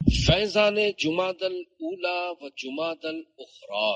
فیضان جمادی الاولی و جمادی الاخری۔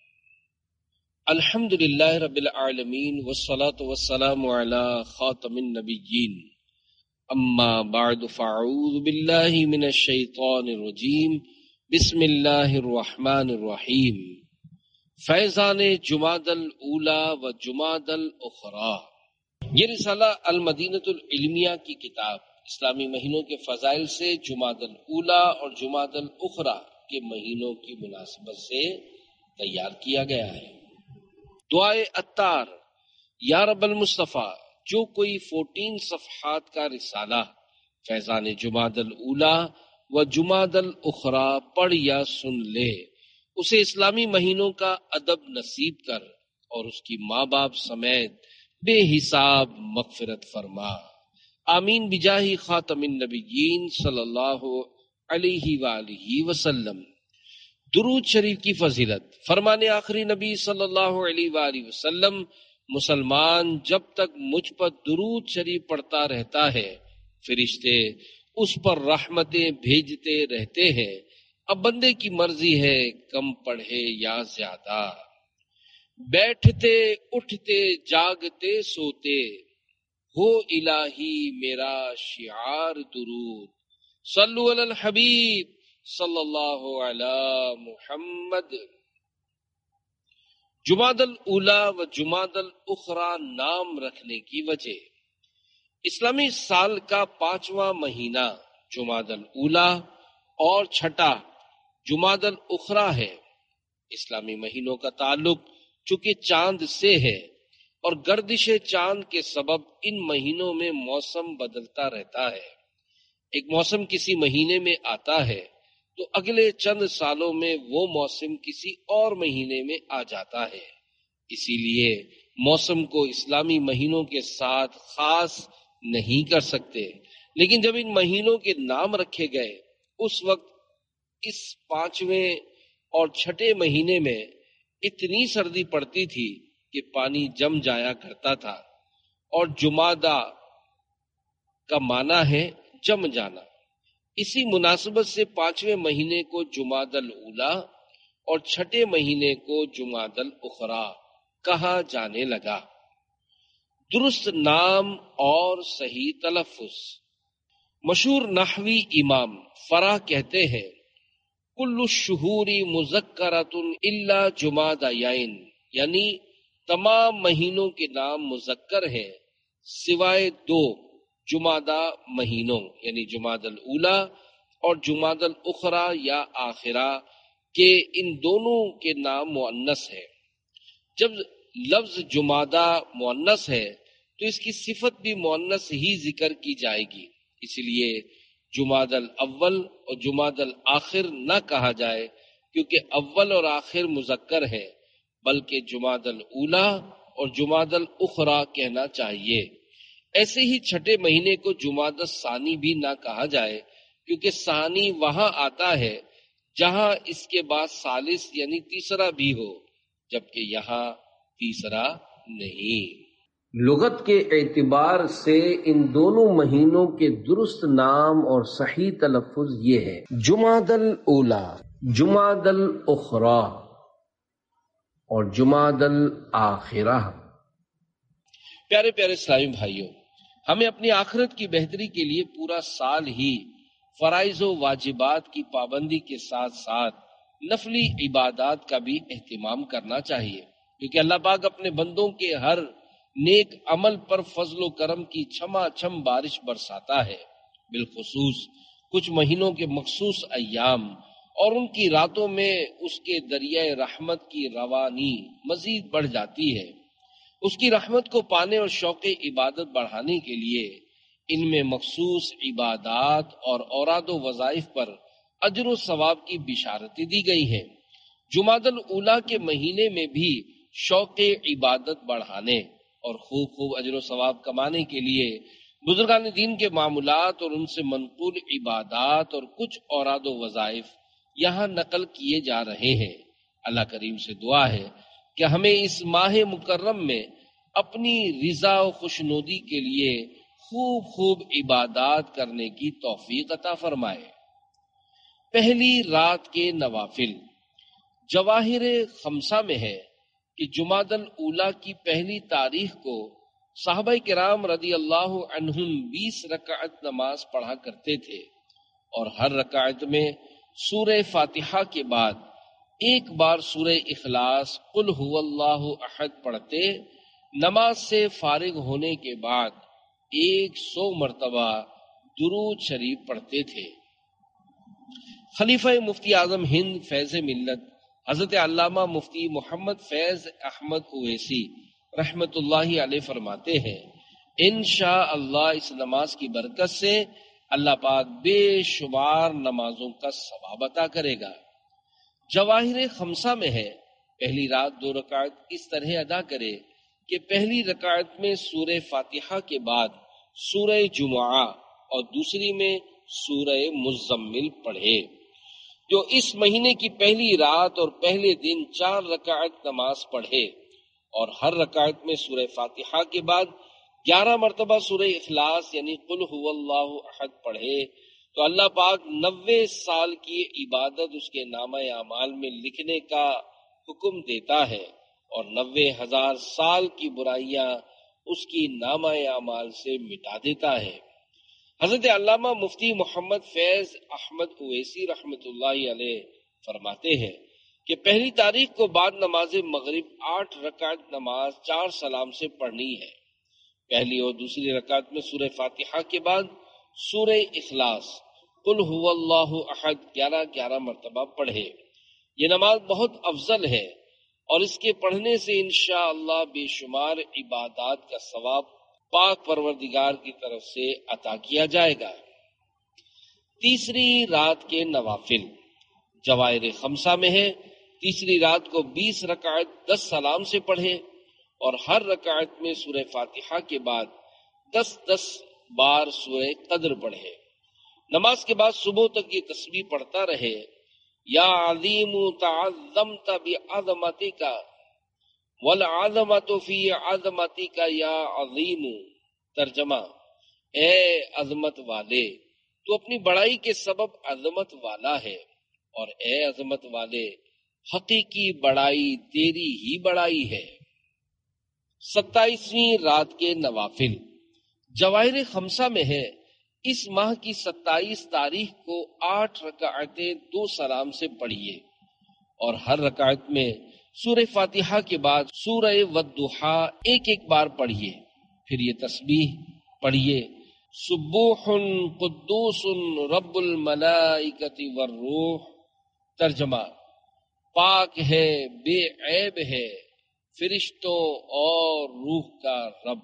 الحمدللہ رب العالمین والصلاة والسلام علی خاتم النبیین، اما بعد فاعوذ باللہ من الشیطان الرجیم، بسم اللہ الرحمن الرحیم۔ فیضان جمادی الاولی و جمادی الاخری۔ یہ رسالہ المدینۃ العلمیہ کی کتاب اسلامی مہینوں کے فضائل سے جمادی الاولی اور جمادی الاخری کے مہینوں کی مناسبت سے تیار کیا گیا ہے۔ دعائے عطار، یا رب المصطفیٰ، جو کوئی 14 صفحات کا رسالہ فیضان جمادی الاولی و جمادی الاخری پڑھ یا سن لے، اسے اسلامی مہینوں کا ادب نصیب کر اور اس کی ماں باپ سمیت بے حساب مغفرت فرما، آمین بجاہ خاتم النبیین صلی اللہ علیہ وآلہ وسلم۔ درود شریف کی فضیلت۔ فرمان آخری نبی صلی اللہ علیہ وآلہ وسلم، مسلمان جب تک مجھ پر درود شریف پڑھتا رہتا ہے فرشتے اس پر رحمتیں بھیجتے رہتے ہیں۔ اب بندے کی مرضی ہے کم پڑھے یا زیادہ، بیٹھتے اٹھتے جاگتے سوتے، ہو الہی میرا شعار درود، صلو علی الحبیب صلی اللہ علی محمد۔ جمادی الاولی و جمادی الاخری نام رکھنے کی وجہ۔ اسلامی سال کا 5واں مہینہ جمادی الاولی اور چھٹا جمادی الاخری ہے۔ اسلامی مہینوں کا تعلق چونکہ چاند سے ہے اور گردش چاند کے سبب ان مہینوں میں موسم بدلتا رہتا ہے۔ ایک موسم کسی مہینے میں آتا ہے تو اگلے چند سالوں میں وہ موسم کسی اور مہینے میں آ جاتا ہے، اسی لیے موسم کو اسلامی مہینوں کے ساتھ خاص نہیں کر سکتے، لیکن جب ان مہینوں کے نام رکھے گئے اس وقت اس 5ویں اور چھٹے مہینے میں اتنی سردی پڑتی تھی کہ پانی جم جایا کرتا تھا، اور جمادی کا معنی ہے جم جانا۔ اسی مناسبت سے 5ویں مہینے کو جمادی الاولی اور چھٹے مہینے کو جمادی الاخری کہا جانے لگا۔ درست نام اور صحیح تلفظ۔ مشہور نحوی امام فرح کہتے ہیں، کل الشہور مذکرۃ الا جمادیین، یعنی تمام مہینوں کے نام مذکر ہیں سوائے 2 جمادی مہینوں، یعنی جمادی الاولی اور جمادی الاخری یا آخرہ کے، ان دونوں کے نام مؤنث ہے۔ جب لفظ جمادی مؤنث ہے تو اس کی صفت بھی مؤنث ہی ذکر کی جائے گی، اس لیے جمادی الاول اور جمادی الاخر نہ کہا جائے کیونکہ اول اور آخر مذکر ہے، بلکہ جمادی الاولی اور جمادی الاخری کہنا چاہیے۔ ایسے ہی چھٹے مہینے کو جمادی الثانی بھی نہ کہا جائے کیونکہ ثانی وہاں آتا ہے جہاں اس کے بعد ثالث یعنی تیسرا بھی ہو، جبکہ یہاں تیسرا نہیں۔ لغت کے اعتبار سے ان دونوں مہینوں کے درست نام اور صحیح تلفظ یہ ہے، جمادی الاولی، جمادی الاخری اور جمادی الاخرہ۔ پیارے پیارے اسلامی بھائیوں، ہمیں اپنی آخرت کی بہتری کے لیے پورا سال ہی فرائض و واجبات کی پابندی کے ساتھ ساتھ نفلی عبادات کا بھی اہتمام کرنا چاہیے، کیونکہ اللہ پاک اپنے بندوں کے ہر نیک عمل پر فضل و کرم کی چھما چھم بارش برساتا ہے۔ بالخصوص کچھ مہینوں کے مخصوص ایام اور ان کی راتوں میں اس کے دریائے رحمت کی روانی مزید بڑھ جاتی ہے۔ اس کی رحمت کو پانے اور شوق عبادت بڑھانے کے لیے ان میں مخصوص عبادات اور اوراد و وظائف پر اجر و ثواب کی بشارتیں دی گئی ہیں۔ جمادی الاولی کے مہینے میں بھی شوق عبادت بڑھانے اور خوب اجر و ثواب کمانے کے لیے بزرگان دین کے معمولات اور ان سے منقول عبادات اور کچھ اوراد و وظائف یہاں نقل کیے جا رہے ہیں۔ اللہ کریم سے دعا ہے کہ ہمیں اس ماہ مکرم میں اپنی رضا و خوشنودی کے لیے خوب عبادات کرنے کی توفیق عطا فرمائے۔ پہلی رات کے نوافل جواہر خمسہ میں ہے کہ جمادی الاولیٰ کی پہلی تاریخ کو صحابہ کرام رضی اللہ عنہم 20 رکعت نماز پڑھا کرتے تھے، اور ہر رکعت میں سورہ فاتحہ کے بعد ایک بار سورہ اخلاص قل هو اللہ احد پڑھتے، نماز سے فارغ ہونے کے بعد 100 مرتبہ درود شریف پڑھتے تھے۔ خلیفہ مفتی اعظم ہند فیض ملت حضرت علامہ مفتی محمد فیض احمد اویسی رحمت اللہ علیہ فرماتے ہیں، انشاءاللہ اس نماز کی برکت سے اللہ پاک بے شمار نمازوں کا ثواب عطا کرے گا۔ جواہر خمسہ میں ہے پہلی رات 2 رکعت اس طرح ادا کرے کہ پہلی رکعت میں سورہ فاتحہ کے بعد سورہ جمعہ اور دوسری میں سورہ مزمل پڑھے۔ جو اس مہینے کی پہلی رات اور پہلے دن 4 رکعت نماز پڑھے اور ہر رکعت میں سورہ فاتحہ کے بعد 11 مرتبہ سورہ اخلاص یعنی قل هو اللہ احد پڑھے تو اللہ پاک 90 سال کی عبادت اس کے نامہ اعمال میں لکھنے کا حکم دیتا ہے، اور 90,000 سال کی برائیاں اس کی نامہ اعمال سے مٹا دیتا ہے۔ حضرت علامہ مفتی محمد فیض احمد اویسی رحمت اللہ علیہ فرماتے ہیں کہ پہلی تاریخ کو بعد نماز مغرب 8 رکعت نماز 4 سلام سے پڑھنی ہے۔ پہلی اور دوسری رکعت میں سورہ فاتحہ کے بعد سورہ اخلاص قل هو اللہ احد 11 مرتبہ پڑھے۔ یہ نماز بہت افضل ہے اور اس کے پڑھنے سے انشاءاللہ بے شمار عبادات کا ثواب پاک پروردگار کی طرف سے عطا کیا جائے گا۔ تیسری رات کے نوافل جواہر خمسہ میں ہے تیسری رات کو 20 رکعت 10 سلام سے پڑھے اور ہر رکعت میں سورہ فاتحہ کے بعد 10 بار سورہ قدر پڑھے۔ نماز کے بعد صبح تک یہ تسبیح پڑھتا رہے، یا عظیم تعظمت بعظمتک والعظمت فی عظمتک یا عظیم۔ ترجمہ، اے عظمت والے تو اپنی بڑائی کے سبب عظمت والا ہے، اور اے عظمت والے حقیقی بڑائی تیری ہی بڑائی ہے۔ 27ویں رات کے نوافل جواہر خمسہ میں ہے اس ماہ کی 27 تاریخ کو 8 رکعتیں 2 سلام سے پڑھیے اور ہر رکعت میں سورہ فاتحہ کے بعد سورہ والضحیٰ ایک بار پڑھیے، پھر یہ تسبیح پڑھیے، سبوح قدوس رب الملائکۃ والروح۔ ترجمہ، پاک ہے، بے عیب ہے، فرشتوں اور روح کا رب۔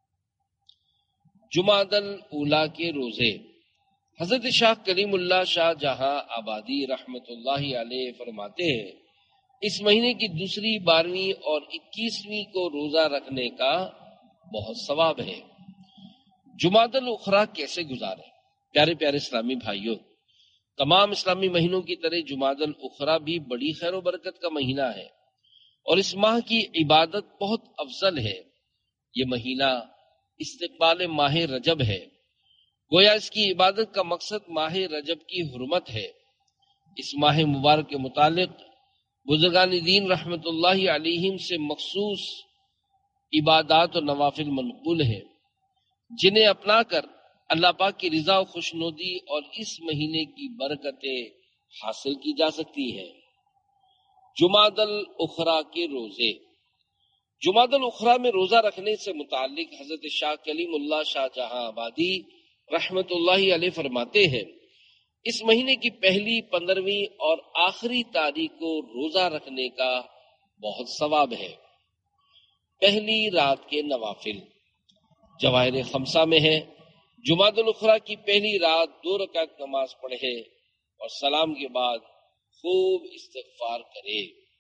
جمادی الاولیٰ کے روزے حضرت شاہ کلیم اللہ شاہ جہاں آبادی رحمت اللہ علیہ فرماتے ہیں، اس مہینے کی دوسری 12ویں اور 21ویں کو روزہ رکھنے کا بہت ثواب ہے۔ جمادی الاخری کیسے گزارے؟ پیارے پیارے اسلامی بھائیوں، تمام اسلامی مہینوں کی طرح جمادی الاخری بھی بڑی خیر و برکت کا مہینہ ہے اور اس ماہ کی عبادت بہت افضل ہے۔ یہ مہینہ استقبال ماہ رجب ہے، گویا اس کی عبادت کا مقصد ماہ رجب کی حرمت ہے۔ اس ماہ مبارک کے متعلق بزرگان دین رحمت اللہ علیہم سے مخصوص عبادات و نوافل منقول ہیں، جنہیں اپنا کر اللہ پاک کی رضا و خوشنودی اور اس مہینے کی برکتیں حاصل کی جا سکتی ہیں۔ جمادی الاخری کے روزے جمادی الاخری میں روزہ رکھنے سے متعلق حضرت شاہ کلیم اللہ شاہ جہاں آبادی رحمت اللہ علیہ فرماتے ہیں، اس مہینے کی پہلی 15ویں اور آخری تاریخ کو روزہ رکھنے کا بہت ثواب ہے۔ پہلی رات کے نوافل جواہر خمسہ میں ہے جمادی الاخری کی پہلی رات 2 رکعت نماز پڑھے اور سلام کے بعد خوب استغفار کرے۔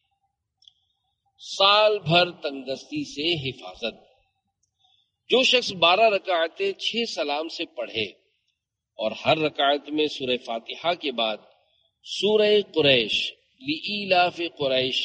سال بھر تنگدستی سے حفاظت جو شخص 12 رکعتیں 6 سلام سے پڑھے اور ہر رکعت میں سورہ فاتحہ کے بعد سورہ قریش لإیلاف قریش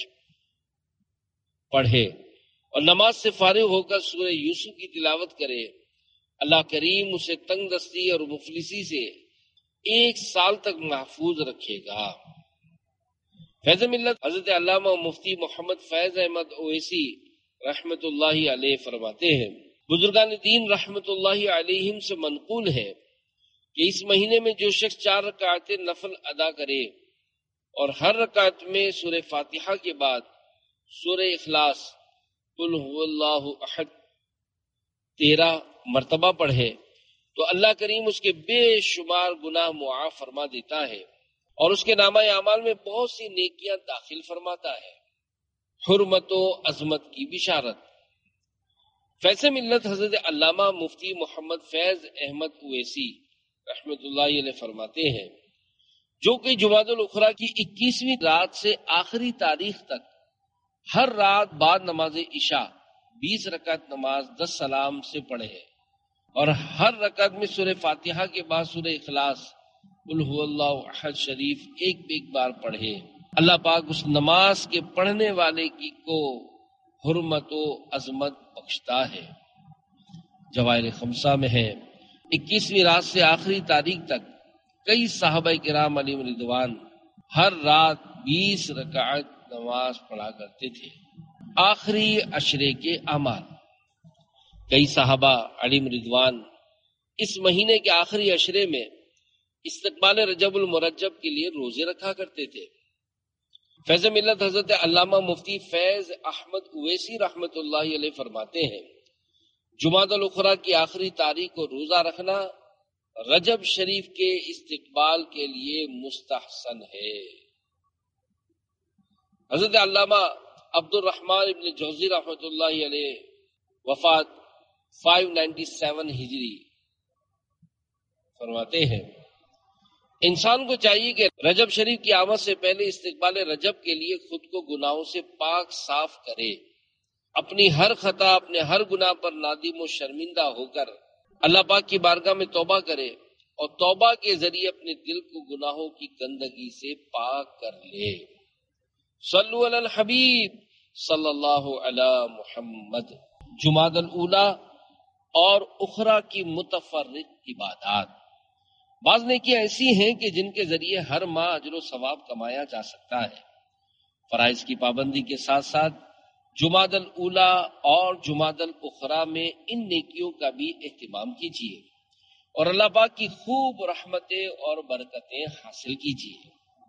پڑھے اور نماز سے فارغ ہو کر سورہ یوسف کی تلاوت کرے، اللہ کریم اسے تنگ دستی اور مفلسی سے 1 سال تک محفوظ رکھے گا۔ فیض ملت حضرت علامہ مفتی محمد فیض احمد اویسی رحمت اللہ علیہ فرماتے ہیں، بزرگان دین رحمت اللہ علیہم سے منقول ہے کہ اس مہینے میں جو شخص 4 رکعتیں نفل ادا کرے اور ہر رکعت میں سورہ فاتحہ کے بعد سورہ اخلاص قل هو اللہ احد 13 مرتبہ پڑھے تو اللہ کریم اس کے بے شمار گناہ معاف فرما دیتا ہے اور اس کے نامہ اعمال میں بہت سی نیکیاں داخل فرماتا ہے۔ حرمت و عظمت کی بشارت۔ فیض ملت حضرت علامہ مفتی محمد فیض احمد اویسی رحمت اللہ علیہ فرماتے ہیں، جو کہ جمادی الاخری کی 21ویں رات سے آخری تاریخ تک ہر رات بعد نماز عشاء 20 رکعت نماز 10 سلام سے پڑھے اور ہر رکعت میں سورہ فاتحہ کے بعد سورہ اخلاص قل هو اللہ احد شریف ایک بار پڑھے، اللہ پاک اس نماز کے پڑھنے والے کی کو حرمت و عظمت بخشتا ہے۔ جواہر خمسہ میں ہے 21ویں رات سے آخری تاریخ تک کئی صحابہ کرام علیہم رضوان ہر رات 20 رکعت نماز پڑھا کرتے تھے۔ آخری عشرے کے اعمال۔ کئی صحابہ علیہم رضوان اس مہینے کے آخری عشرے میں استقبال رجب المرجب کے لیے روزے رکھا کرتے تھے۔ فیض ملت حضرت علامہ مفتی فیض احمد اویسی رحمت اللہ علیہ فرماتے ہیں، جمادی الاخری کی آخری تاریخ کو روزہ رکھنا رجب شریف کے استقبال کے لیے مستحسن ہے۔ حضرت علامہ عبد الرحمن ابن جوزی رحمت اللہ علیہ وفات 597 ہجری فرماتے ہیں، انسان کو چاہیے کہ رجب شریف کی آمد سے پہلے استقبال رجب کے لیے خود کو گناہوں سے پاک صاف کرے، اپنی ہر خطا اپنے ہر گناہ پر نادم و شرمندہ ہو کر اللہ پاک کی بارگاہ میں توبہ کرے اور توبہ کے ذریعے اپنے دل کو گناہوں کی گندگی سے پاک کر لے۔ صلو علی الحبیب صلی اللہ علی محمد۔ جمادی الاولی اور اخری کی متفرق عبادات۔ بعض نیکیاں ایسی ہیں کہ جن کے ذریعے ہر ماہ اجر و ثواب کمایا جا سکتا ہے۔ فرائض کی پابندی کے ساتھ ساتھ جمادی الاولی اور جمادی الاخری میں ان نیکیوں کا بھی اہتمام کیجیے اور اللہ پاک کی خوب رحمتیں اور برکتیں حاصل کیجیے۔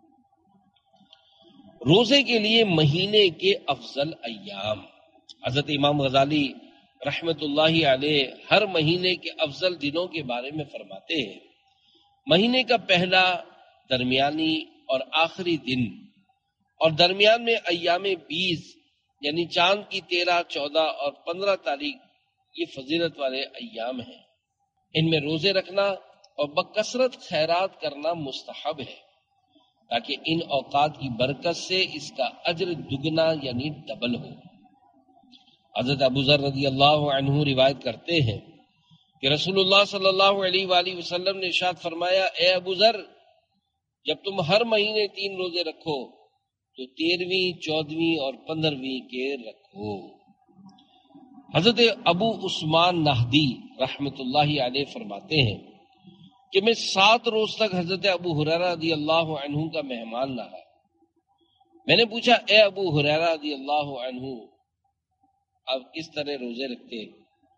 روزے کے لیے مہینے کے افضل ایام۔ حضرت امام غزالی رحمت اللہ علیہ ہر مہینے کے افضل دنوں کے بارے میں فرماتے ہیں، مہینے کا پہلا، درمیانی اور آخری دن اور درمیان میں ایام 20 یعنی چاند کی 13، 14 اور 15 تاریخ یہ فضیلت والے ایام ہیں۔ ان میں روزے رکھنا اور بکثرت خیرات کرنا مستحب ہے تاکہ ان اوقات کی برکت سے اس کا اجر دگنا یعنی ڈبل ہو۔ حضرت ابو ذر رضی اللہ عنہ روایت کرتے ہیں کہ رسول اللہ صلی اللہ علیہ وآلہ وسلم نے ارشاد فرمایا، اے ابو ذر، جب تم ہر مہینے 3 روزے رکھو تو 13ویں، 14ویں اور 15ویں کے رکھو۔ حضرت ابو عثمان نہدی رحمت اللہ علیہ فرماتے ہیں کہ میں 7 روز تک حضرت ابو ہریرہ رضی اللہ عنہ کا مہمان رہا۔ میں نے پوچھا، اے ابو ہریرہ رضی اللہ عنہ، آپ کس طرح روزے رکھتے ہیں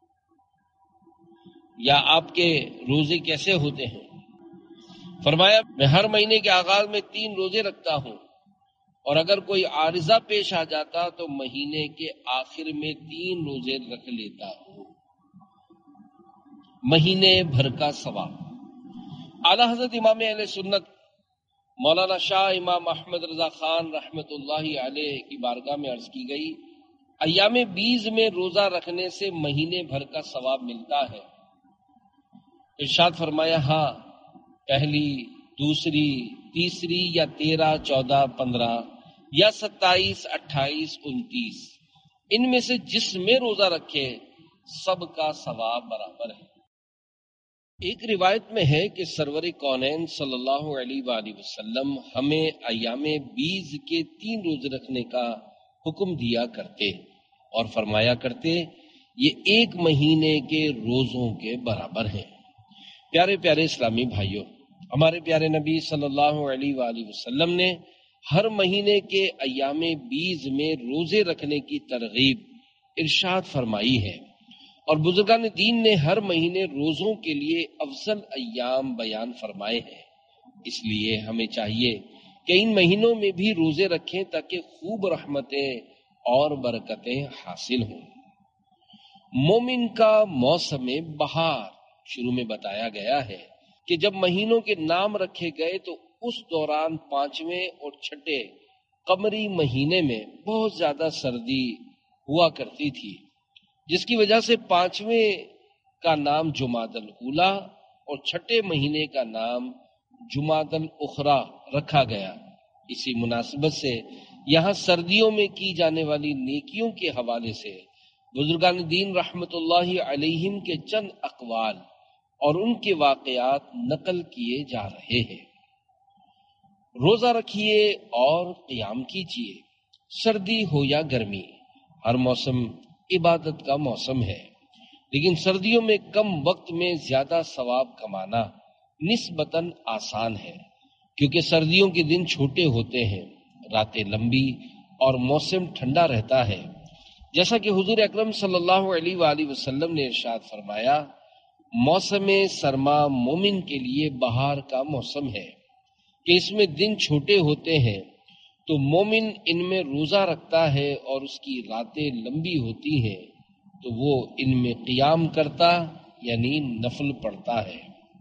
یا آپ کے روزے کیسے ہوتے ہیں؟ فرمایا، میں ہر مہینے کے آغاز میں 3 روزے رکھتا ہوں اور اگر کوئی عارضہ پیش آ جاتا تو مہینے کے آخر میں 3 روزے رکھ لیتا ہوں۔ مہینے بھر کا ثواب۔ اعلیٰ حضرت امام اہل سنت مولانا شاہ امام احمد رضا خان رحمت اللہ علیہ کی بارگاہ میں عرض کی گئی، ایام 20 میں روزہ رکھنے سے مہینے بھر کا ثواب ملتا ہے۔ ارشاد فرمایا، ہاں، پہلی، دوسری، تیسری یا 13، 14، 15 یا 27، 28، 29 ان میں سے جس میں روزہ رکھے سب کا ثواب برابر ہے۔ ایک روایت میں ہے کہ سرور کونین صلی اللہ علیہ وآلہ وسلم ہمیں ایام 20 کے 3 روزے رکھنے کا حکم دیا کرتے اور فرمایا کرتے، یہ 1 مہینے کے روزوں کے برابر ہیں۔ پیارے پیارے اسلامی بھائیوں، ہمارے پیارے نبی صلی اللہ علیہ وآلہ وسلم نے ہر مہینے کے ایام بیز میں روزے رکھنے کی ترغیب ارشاد فرمائی ہے، اور بزرگان دین نے ہر مہینے روزوں کے لیے افضل ایام بیان فرمائے ہیں۔ اس لیے ہمیں چاہیے کہ ان مہینوں میں بھی روزے رکھیں تاکہ خوب رحمتیں اور برکتیں حاصل ہوں۔ مومن کا موسم بہار شروع میں بتایا گیا ہے کہ جب مہینوں کے نام رکھے گئے تو اس دوران 5ویں اور 6 قمری مہینے میں بہت زیادہ سردی ہوا کرتی تھی، جس کی وجہ سے 5ویں کا نام جمادی الاولیٰ اور 6 مہینے کا نام جمادی الاخری رکھا گیا۔ اسی مناسبت سے یہاں سردیوں میں کی جانے والی نیکیوں کے حوالے سے بزرگان دین رحمت اللہ علیہم کے چند اقوال اور ان کے واقعات نقل کیے جا رہے ہیں۔ روزہ رکھیے اور قیام کیجیے، سردی ہو یا گرمی، ہر موسم عبادت کا موسم ہے، لیکن سردیوں میں کم وقت میں زیادہ ثواب کمانا نسبتاً آسان ہے، کیونکہ سردیوں کے دن چھوٹے ہوتے ہیں، راتیں لمبی اور موسم ٹھنڈا رہتا ہے۔ جیسا کہ حضور اکرم صلی اللہ علیہ وآلہ وسلم نے ارشاد فرمایا، موسم سرما مومن کے لیے بہار کا موسم ہے کہ اس میں دن چھوٹے ہوتے ہیں، تو مومن ان میں روزہ رکھتا ہے اور اس کی راتیں لمبی ہوتی ہیں تو وہ ان میں قیام کرتا یعنی نفل پڑھتا ہے۔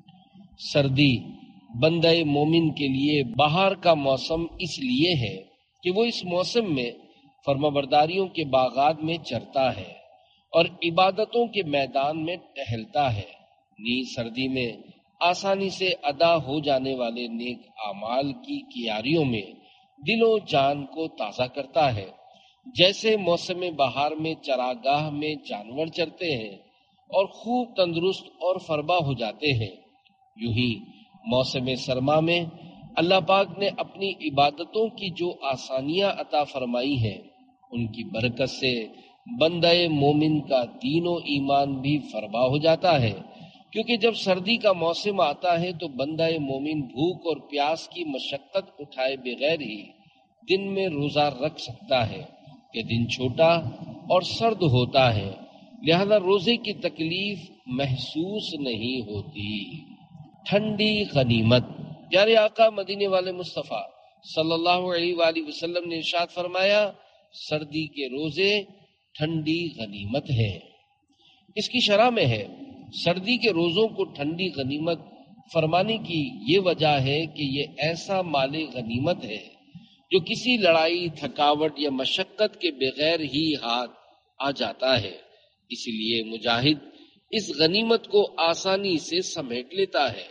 سردی بندہ مومن کے لیے بہار کا موسم اس لیے ہے کہ وہ اس موسم میں فرمانبرداریوں کے باغات میں چرتا ہے اور عبادتوں کے میدان میں ٹہلتا ہے۔ نیز سردی میں آسانی سے ادا ہو جانے والے نیک اعمال کی کیاریوں میں دل و جان کو تازہ کرتا ہے، جیسے موسم بہار میں چراگاہ میں جانور چرتے ہیں اور خوب تندرست اور فربا ہو جاتے ہیں، یوں ہی موسم سرما میں اللہ پاک نے اپنی عبادتوں کی جو آسانیاں عطا فرمائی ہیں ان کی برکت سے بندہ مومن کا دین و ایمان بھی فربا ہو جاتا ہے، کیونکہ جب سردی کا موسم آتا ہے تو بندہ مومن بھوک اور پیاس کی مشقت اٹھائے بغیر ہی دن میں روزہ رکھ سکتا ہے کہ دن چھوٹا اور سرد ہوتا ہے، لہذا روزے کی تکلیف محسوس نہیں ہوتی۔ ٹھنڈی غنیمت، پیارے آقا مدینے والے مصطفیٰ صلی اللہ علیہ وآلہ وسلم نے ارشاد فرمایا، سردی کے روزے ٹھنڈی غنیمت ہے۔ اس کی شرح میں ہے، سردی کے روزوں کو ٹھنڈی غنیمت فرمانے کی یہ وجہ ہے کہ یہ ایسا مال غنیمت ہے جو کسی لڑائی، تھکاوٹ یا مشقت کے بغیر ہی ہاتھ آ جاتا ہے، اس لیے مجاہد اس غنیمت کو آسانی سے سمیٹ لیتا ہے۔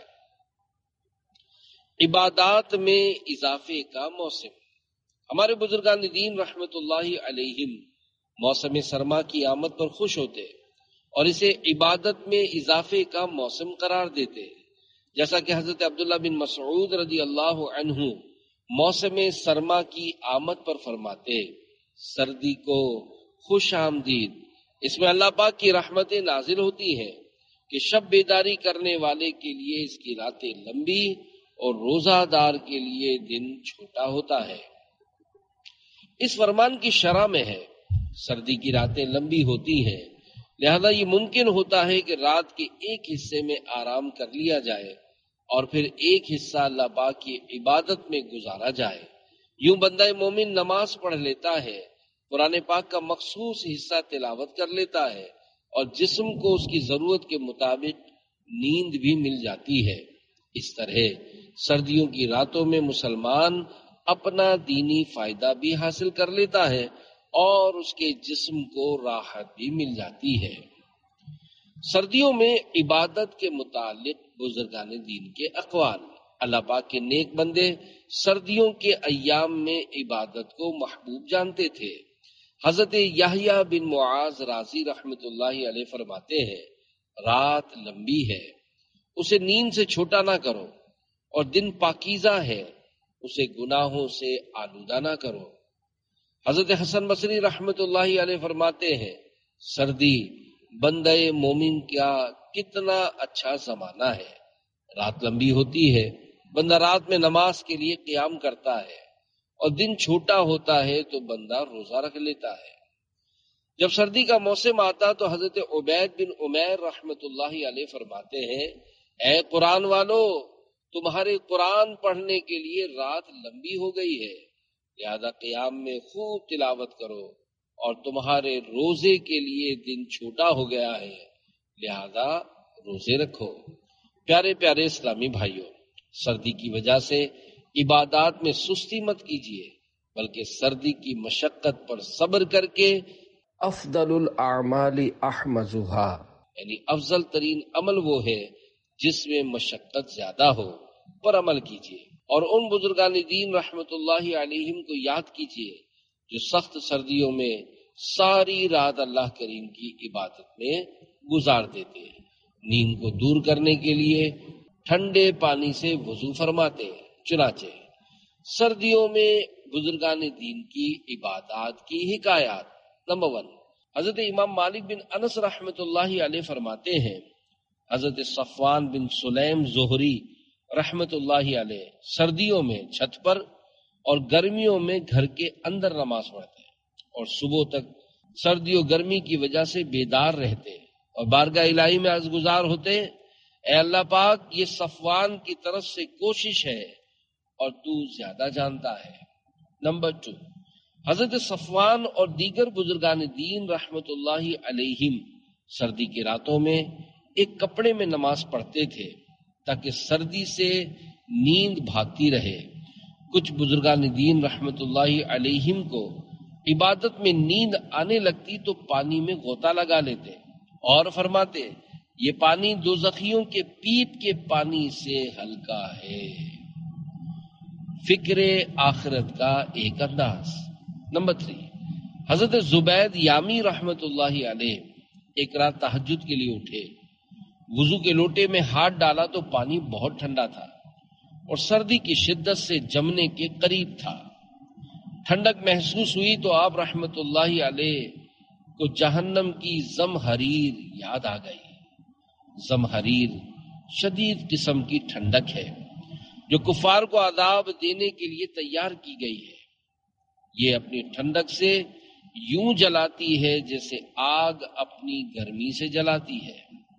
عبادات میں اضافے کا موسم، ہمارے بزرگان دین رحمت اللہ علیہم موسم سرما کی آمد پر خوش ہوتے اور اسے عبادت میں اضافے کا موسم قرار دیتے، جیسا کہ حضرت عبداللہ بن مسعود رضی اللہ عنہ موسم سرما کی آمد پر فرماتے، سردی کو خوش آمدید، اس میں اللہ پاک کی رحمتیں نازل ہوتی ہیں کہ شب بیداری کرنے والے کے لیے اس کی راتیں لمبی اور روزہ دار کے لیے دن چھوٹا ہوتا ہے۔ اس فرمان کی شرح میں ہے، سردی کی راتیں لمبی ہوتی ہیں، لہذا یہ ممکن ہوتا ہے کہ رات کے ایک حصے میں آرام کر لیا جائے اور پھر ایک حصہ اللہ پاک کی عبادت میں گزارا جائے۔ یوں بندہ مومن نماز پڑھ لیتا ہے، قرآن پاک کا مخصوص حصہ تلاوت کر لیتا ہے اور جسم کو اس کی ضرورت کے مطابق نیند بھی مل جاتی ہے۔ اس طرح سردیوں کی راتوں میں مسلمان اپنا دینی فائدہ بھی حاصل کر لیتا ہے اور اس کے جسم کو راحت بھی مل جاتی ہے۔ سردیوں میں عبادت کے متعلق بزرگان دین کے اقوال، اللہ پاک کے نیک بندے سردیوں کے ایام میں عبادت کو محبوب جانتے تھے۔ حضرت یحییٰ بن معاذ رازی رحمت اللہ علیہ فرماتے ہیں، رات لمبی ہے، اسے نیند سے چھوٹا نہ کرو، اور دن پاکیزہ ہے، اسے گناہوں سے آلودہ نہ کرو۔ حضرت حسن بصری رحمت اللہ علیہ فرماتے ہیں، سردی بندہ مومن کا کتنا اچھا زمانہ ہے، رات لمبی ہوتی ہے، بندہ رات میں نماز کے لیے قیام کرتا ہے، اور دن چھوٹا ہوتا ہے تو بندہ روزہ رکھ لیتا ہے۔ جب سردی کا موسم آتا تو حضرت عبید بن عمیر رحمت اللہ علیہ فرماتے ہیں، اے قرآن والو، تمہارے قرآن پڑھنے کے لیے رات لمبی ہو گئی ہے، لہذا قیام میں خوب تلاوت کرو، اور تمہارے روزے کے لیے دن چھوٹا ہو گیا ہے، لہذا روزے رکھو۔ پیارے پیارے اسلامی بھائیوں، سردی کی وجہ سے عبادات میں سستی مت کیجیے، بلکہ سردی کی مشقت پر صبر کر کے افضل الاعمال احمدها، یعنی افضل ترین عمل وہ ہے جس میں مشقت زیادہ ہو، پر عمل کیجیے۔ اور ان بزرگان دین رحمت اللہ علیہم کو یاد کیجیے جو سخت سردیوں میں ساری رات اللہ کریم کی عبادت میں گزار دیتے ہیں۔ نیند کو دور کرنے کے لیے ٹھنڈے پانی سے وضو فرماتے ہیں۔ چنانچہ سردیوں میں بزرگان دین کی عبادات کی حکایات۔ نمبر 1، حضرت امام مالک بن انس رحمت اللہ علیہ فرماتے ہیں، حضرت صفوان بن سلیم زہری رحمت اللہ علیہ سردیوں میں چھت پر اور گرمیوں میں گھر کے اندر نماز پڑھتے ہیں، اور صبح تک سردی و گرمی کی وجہ سے بیدار رہتے ہیں، اور بارگاہ الہی میں عرض گزار ہوتے ہیں، اے اللہ پاک، یہ صفوان کی طرف سے کوشش ہے اور تو زیادہ جانتا ہے۔ نمبر 2، حضرت صفوان اور دیگر بزرگان دین رحمت اللہ علیہم سردی کی راتوں میں ایک کپڑے میں نماز پڑھتے تھے تاکہ سردی سے نیند بھاگتی رہے۔ کچھ بزرگان دین رحمت اللہ علیہم کو عبادت میں نیند آنے لگتی تو پانی میں غوطہ لگا لیتے اور فرماتے، یہ پانی دوزخیوں کے پیپ کے پانی سے ہلکا ہے۔ فکر آخرت کا ایک انداز۔ نمبر 3، حضرت زبید یامی رحمت اللہ علیہ ایک رات تہجد کے لیے اٹھے، وضو کے لوٹے میں ہاتھ ڈالا تو پانی بہت ٹھنڈا تھا اور سردی کی شدت سے جمنے کے قریب تھا۔ ٹھنڈک محسوس ہوئی تو آپ رحمت اللہ علیہ کو جہنم کی زمہریر یاد آ گئی۔ زمہریر شدید قسم کی ٹھنڈک ہے جو کفار کو عذاب دینے کے لیے تیار کی گئی ہے۔ یہ اپنی ٹھنڈک سے یوں جلاتی ہے جیسے آگ اپنی گرمی سے جلاتی ہے۔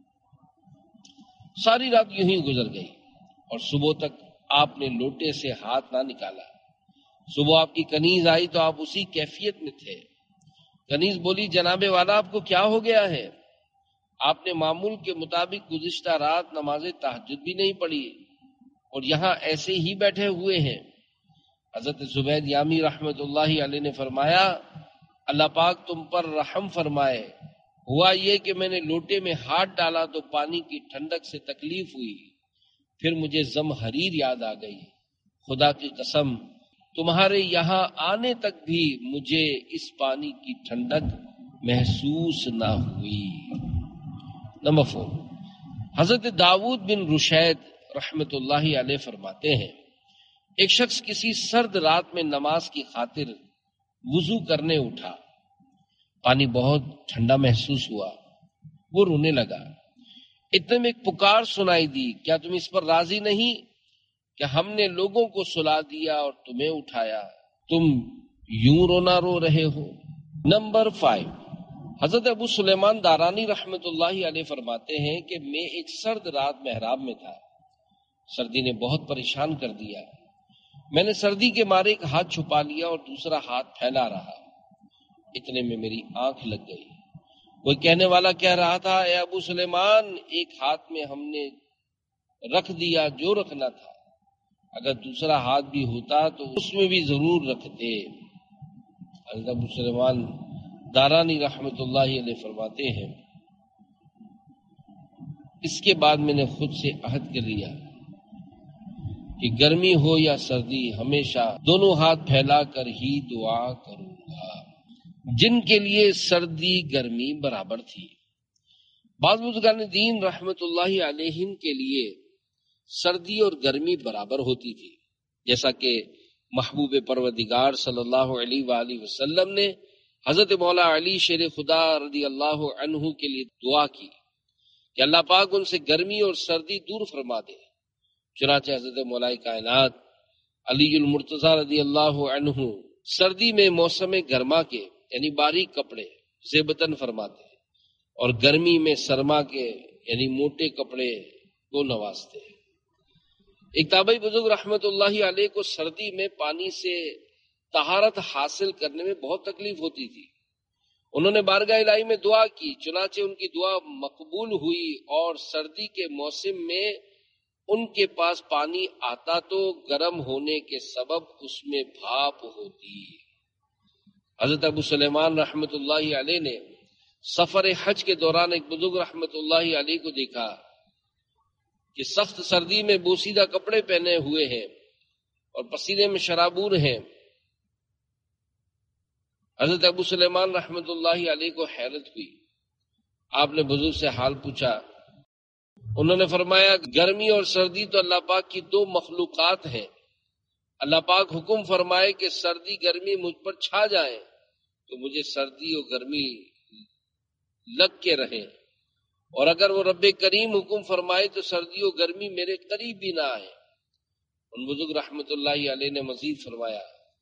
ساری رات یوں ہی گزر گئی اور صبح تک آپ نے لوٹے سے ہاتھ نہ نکالا۔ صبح آپ کی کنیز آئی تو آپ اسی کیفیت میں تھے۔ کنیز بولی، جناب والا، آپ کو کیا ہو گیا ہے؟ آپ نے معمول کے مطابق گزشتہ رات نماز تہجد بھی نہیں پڑھی اور یہاں ایسے ہی بیٹھے ہوئے ہیں۔ حضرت زبید یامی رحمت اللہ علیہ نے فرمایا، اللہ پاک تم پر رحم فرمائے، ہوا یہ کہ میں نے لوٹے میں ہاتھ ڈالا تو پانی کی ٹھنڈک سے تکلیف ہوئی، پھر مجھے زمہریر یاد آ گئی۔ خدا کی قسم، تمہارے یہاں آنے تک بھی مجھے اس پانی کی ٹھنڈک محسوس نہ ہوئی۔ نمبر 4، حضرت داؤد بن رشید رحمت اللہ علیہ فرماتے ہیں، ایک شخص کسی سرد رات میں نماز کی خاطر وضو کرنے اٹھا، پانی بہت ٹھنڈا محسوس ہوا، وہ رونے لگا۔ اتنے میں ایک پکار سنائی دی، کیا تم اس پر راضی نہیں کہ ہم نے لوگوں کو سلا دیا اور تمہیں اٹھایا، تم یوں رونا رو رہے ہو؟ نمبر 5، حضرت ابو سلیمان دارانی رحمت اللہ علیہ فرماتے ہیں کہ میں ایک سرد رات محراب میں تھا، سردی نے بہت پریشان کر دیا، میں نے سردی کے مارے ایک ہاتھ چھپا لیا اور دوسرا ہاتھ پھیلا رہا، اتنے میں میری آنکھ لگ گئی۔ کوئی کہنے والا کہہ رہا تھا، اے ابو سلیمان، ایک ہاتھ میں ہم نے رکھ دیا جو رکھنا تھا، اگر دوسرا ہاتھ بھی ہوتا تو اس میں بھی ضرور رکھتے۔ حضرت ابو سلیمان دارانی رحمت اللہ علیہ فرماتے ہیں، اس کے بعد میں نے خود سے عہد کر لیا کہ گرمی ہو یا سردی ہمیشہ دونوں ہاتھ پھیلا کر ہی دعا کروں گا، جن کے لیے سردی گرمی برابر تھی۔ بعض بزرگان دین رحمت اللہ علیہم کے لیے سردی اور گرمی برابر ہوتی تھی، جیسا کہ محبوب پروردگار صلی اللہ علیہ وآلہ وسلم نے حضرت مولا علی شیر خدا رضی اللہ عنہ کے لیے دعا کی کہ اللہ پاک ان سے گرمی اور سردی دور فرما دے۔ چنانچہ حضرت مولا کائنات علی المرتضیٰ رضی اللہ عنہ سردی میں موسم گرما کے یعنی باریک کپڑے زیبتن فرماتے ہیں، اور گرمی میں سرما کے یعنی موٹے کپڑے کو نوازتے ہیں۔ ایک تابعی بزرگ رحمت اللہ علیہ کو سردی میں پانی سے طہارت حاصل کرنے میں بہت تکلیف ہوتی تھی۔ انہوں نے بارگاہ الہی میں دعا کی، چنانچہ ان کی دعا مقبول ہوئی، اور سردی کے موسم میں ان کے پاس پانی آتا تو گرم ہونے کے سبب اس میں بھاپ ہوتی۔ حضرت ابو سلیمان رحمت اللہ علیہ نے سفر حج کے دوران ایک بزرگ رحمت اللہ علیہ کو دیکھا کہ سخت سردی میں بوسیدہ کپڑے پہنے ہوئے ہیں اور پسینے میں شرابور ہیں۔ حضرت ابو سلیمان رحمت اللہ علیہ کو حیرت ہوئی، آپ نے بزرگ سے حال پوچھا، انہوں نے فرمایا گرمی اور سردی تو اللہ پاک کی دو مخلوقات ہیں، اللہ پاک حکم فرمائے کہ سردی گرمی مجھ پر چھا جائیں تو مجھے سردی اور گرمی لگ کے رہیں، اور اگر وہ رب کریم حکم فرمائے تو سردی و گرمی میرے قریب بھی نہ آئے۔ ان بزرگ رحمت اللہ علیہ نے مزید فرمایا،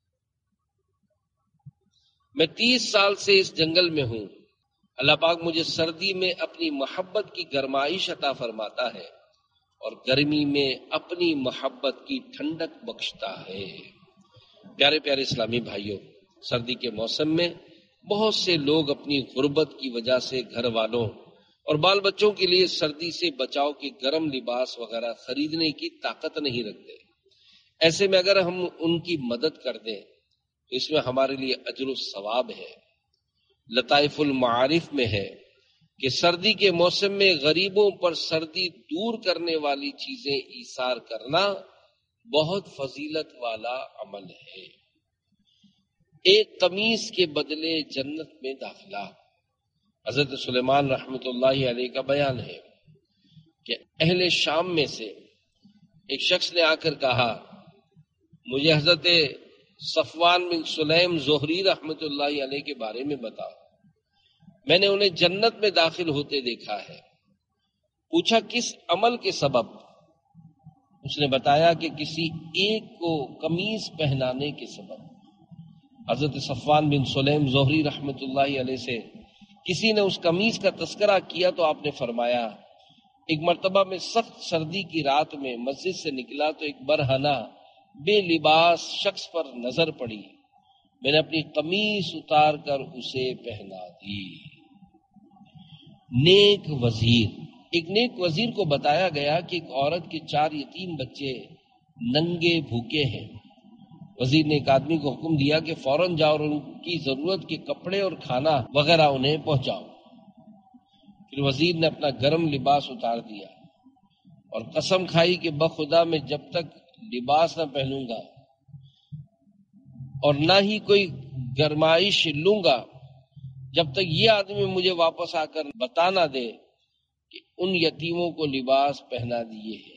میں 30 سال سے اس جنگل میں ہوں، اللہ پاک مجھے سردی میں اپنی محبت کی گرمائش عطا فرماتا ہے اور گرمی میں اپنی محبت کی ٹھنڈک بخشتا ہے۔ پیارے پیارے اسلامی بھائیوں، سردی کے موسم میں بہت سے لوگ اپنی غربت کی وجہ سے گھر والوں اور بال بچوں کے لیے سردی سے بچاؤ کے گرم لباس وغیرہ خریدنے کی طاقت نہیں رکھتے۔ ایسے میں اگر ہم ان کی مدد کر دیں تو اس میں ہمارے لیے اجر و ثواب ہے۔ لطائف المعارف میں ہے کہ سردی کے موسم میں غریبوں پر سردی دور کرنے والی چیزیں ایثار کرنا بہت فضیلت والا عمل ہے۔ ایک قمیص کے بدلے جنت میں داخلہ۔ حضرت سلیمان رحمت اللہ علیہ کا بیان ہے کہ اہل شام میں سے ایک شخص نے آ کر کہا، مجھے حضرت صفوان بن سلیم زہری رحمت اللہ علیہ کے بارے میں بتاؤ، میں نے انہیں جنت میں داخل ہوتے دیکھا ہے۔ پوچھا کس عمل کے سبب؟ اس نے بتایا کہ کسی ایک کو قمیص پہنانے کے سبب۔ حضرت صفوان بن سلیم زہری رحمت اللہ علیہ سے کسی نے اس قمیص کا تذکرہ کیا تو آپ نے فرمایا، ایک مرتبہ میں سخت سردی کی رات میں مسجد سے نکلا تو ایک برہنہ بے لباس شخص پر نظر پڑی، میں نے اپنی قمیص اتار کر اسے پہنا دی۔ نیک وزیر، ایک نیک وزیر کو بتایا گیا کہ ایک عورت کے 4 یتیم بچے ننگے بھوکے ہیں۔ وزیر نے ایک آدمی کو حکم دیا کہ فوراً جاؤ اور ان کی ضرورت کے کپڑے اور کھانا وغیرہ انہیں پہنچاؤ۔ پھر وزیر نے اپنا گرم لباس اتار دیا اور قسم کھائی کہ بخدا میں جب تک لباس نہ پہنوں گا اور نہ ہی کوئی گرمائش لوں گا جب تک یہ آدمی مجھے واپس آ کر بتا نہ دے کہ ان یتیموں کو لباس پہنا دیے ہیں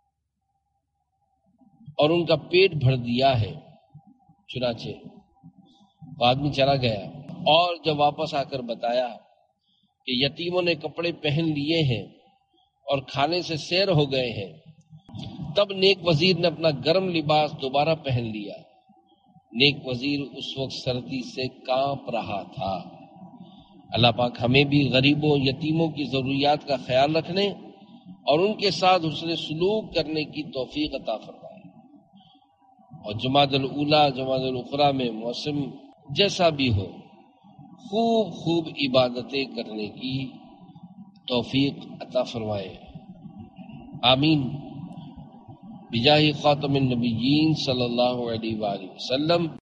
اور ان کا پیٹ بھر دیا ہے۔ چنانچہ وہ آدمی چلا گیا اور جب واپس آ کر بتایا کہ یتیموں نے کپڑے پہن لیے ہیں اور کھانے سے سیر ہو گئے ہیں، تب نیک وزیر نے اپنا گرم لباس دوبارہ پہن لیا۔ نیک وزیر اس وقت سردی سے کانپ رہا تھا۔ اللہ پاک ہمیں بھی غریبوں یتیموں کی ضروریات کا خیال رکھنے اور ان کے ساتھ حسن سلوک کرنے کی توفیق عطا فرمائے، اور جمادی الاولیٰ جمادی الاخری میں موسم جیسا بھی ہو خوب خوب عبادتیں کرنے کی توفیق عطا فرمائے، آمین، بجاہ خاتم النبیین صلی اللہ علیہ وآلہ وسلم۔